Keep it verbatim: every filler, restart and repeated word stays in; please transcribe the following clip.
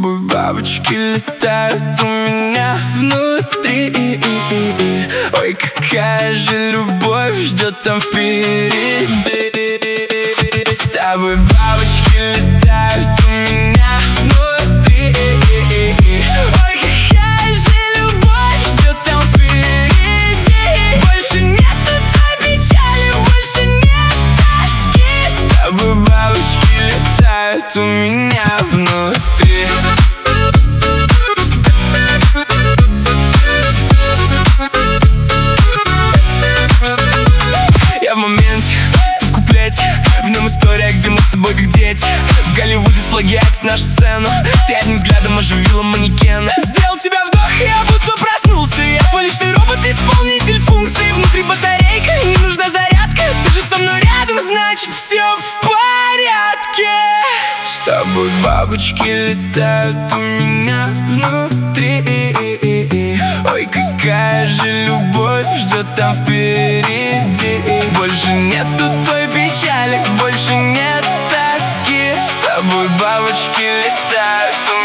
тобой бабочки летают у меня внутри. Ой, какая же любовь ждет там впереди. С тобой бабочки летают у меня внутри. Ой, какая же любовь ждет там впереди. Больше нету той печали, больше нет тоски. С тобой бабочки летают у меня внутри. Я в моменте, ты в куплете, в нем история, где мы с тобой как дети. В Голливуде сплагиатит нашу сцену. Ты одним взглядом оживила манекен. Сделал тебя вдох, и я будто проснулся. Я твой личный робот, исполнитель функций. Внутри батарейка, не нужна зарядка. Ты же со мной рядом, значит все в порядке. С тобой бабочки летают у меня внутри. Ой, какая же любовь ждет там впереди. Больше нету той печали, больше нет тоски. С тобой бабочки летают у меня.